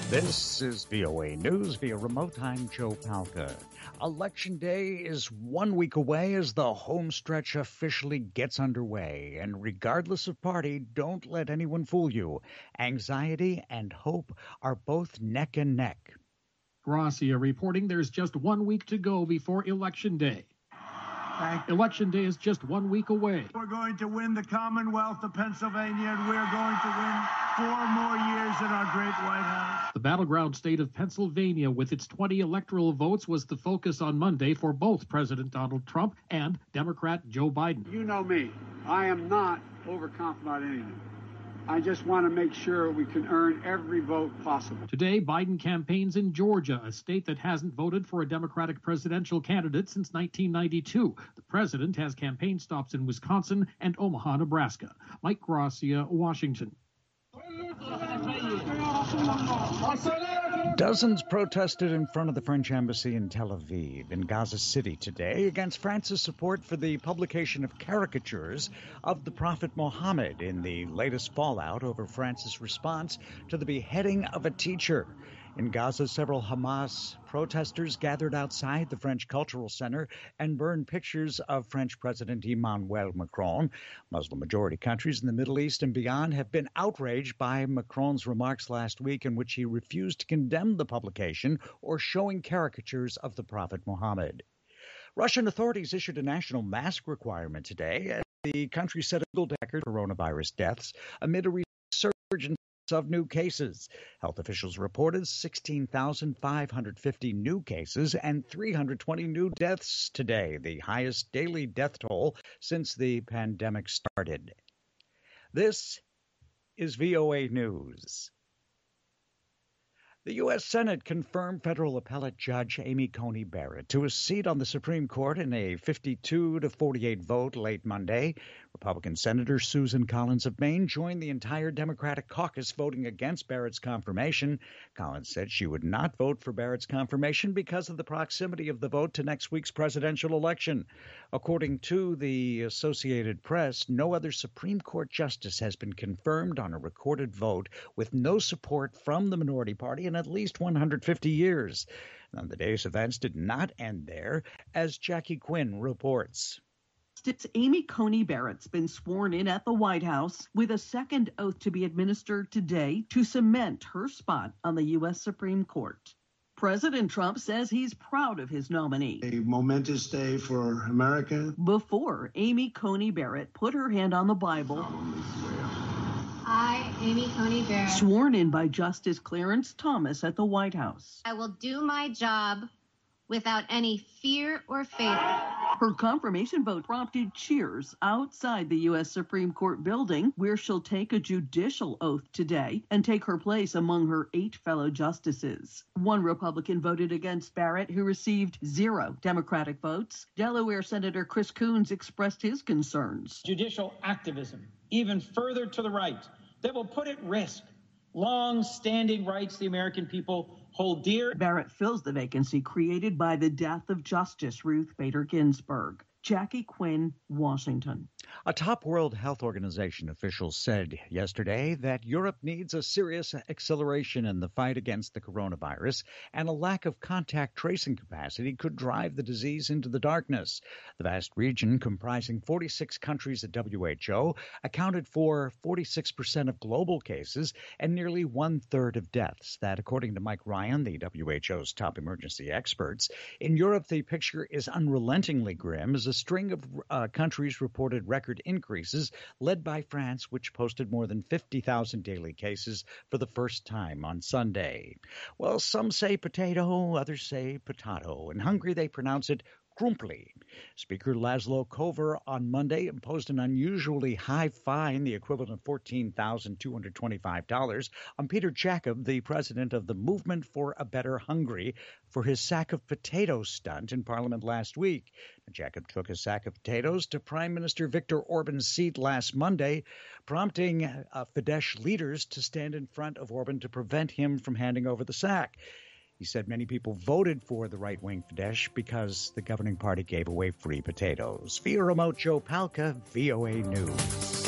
This is VOA News via remote time. Joe Palca. Election Day is 1 week away as the home stretch officially gets underway. And regardless of party, don't let anyone fool you. Anxiety and hope are both neck and neck. Gracia reporting there's just 1 week to go before Election Day. Election Day is just 1 week away. We're going to win the Commonwealth of Pennsylvania, and we're going to win 4 more years in our great White House. The battleground state of Pennsylvania, with its 20 electoral votes, was the focus on Monday for both President Donald Trump and Democrat Joe Biden. You know me. I am not overconfident on anything. I just want to make sure we can earn every vote possible. Today, Biden campaigns in Georgia, a state that hasn't voted for a Democratic presidential candidate since 1992. The president has campaign stops in Wisconsin and Omaha, Nebraska. Mike Gracia, Washington. Dozens protested in front of the French embassy in Tel Aviv in Gaza City today against France's support for the publication of caricatures of the Prophet Muhammad in the latest fallout over France's response to the beheading of a teacher. In Gaza, several Hamas protesters gathered outside the French Cultural Center and burned pictures of French President Emmanuel Macron. Muslim-majority countries in the Middle East and beyond have been outraged by Macron's remarks last week in which he refused to condemn the publication or showing caricatures of the Prophet Muhammad. Russian authorities issued a national mask requirement today as the country set a gold record for coronavirus deaths amid a resurgence of new cases. Health officials reported 16,550 new cases and 320 new deaths today, the highest daily death toll since the pandemic started. This is VOA News. The U.S. Senate confirmed federal appellate judge Amy Coney Barrett to a seat on the Supreme Court in a 52-48 vote late Monday. Republican Senator Susan Collins of Maine joined the entire Democratic caucus voting against Barrett's confirmation. Collins said she would not vote for Barrett's confirmation because of the proximity of the vote to next week's presidential election. According to the Associated Press, no other Supreme Court justice has been confirmed on a recorded vote with no support from the minority party in at least 150 years. And the day's events did not end there, as Jackie Quinn reports. Amy Coney Barrett's been sworn in at the White House with a second oath to be administered today to cement her spot on the U.S. Supreme Court. President Trump says he's proud of his nominee. A momentous day for America. Before Amy Coney Barrett put her hand on the Bible, I, Amy Coney Barrett, sworn in by Justice Clarence Thomas at the White House. I will do my job without any fear or favor. Her confirmation vote prompted cheers outside the U.S. Supreme Court building, where she'll take a judicial oath today and take her place among her 8 fellow justices. One Republican voted against Barrett, who received 0 Democratic votes. Delaware Senator Chris Coons expressed his concerns. Judicial activism, even further to the right, that will put at risk long-standing rights the American people hold dear. Barrett fills the vacancy created by the death of Justice Ruth Bader Ginsburg. Jackie Quinn, Washington. A top World Health Organization official said yesterday that Europe needs a serious acceleration in the fight against the coronavirus, and a lack of contact tracing capacity could drive the disease into the darkness. The vast region, comprising 46 countries at WHO, accounted for 46% of global cases and nearly 1/3 of deaths. That, according to Mike Ryan, the WHO's top emergency experts. In Europe, the picture is unrelentingly grim as a string of countries reported record increases, led by France, which posted more than 50,000 daily cases for the first time on Sunday. Well, some say potato, others say potato. In Hungary, they pronounce it Krumpli. Speaker Laszlo Kovar on Monday imposed an unusually high fine, the equivalent of $14,225, on Peter Jacob, the president of the Movement for a Better Hungary, for his sack of potatoes stunt in Parliament last week. Jacob took a sack of potatoes to Prime Minister Viktor Orban's seat last Monday, prompting Fidesz leaders to stand in front of Orban to prevent him from handing over the sack. He said many people voted for the right-wing Fidesz because the governing party gave away free potatoes. Via remote, Joe Palca, VOA News.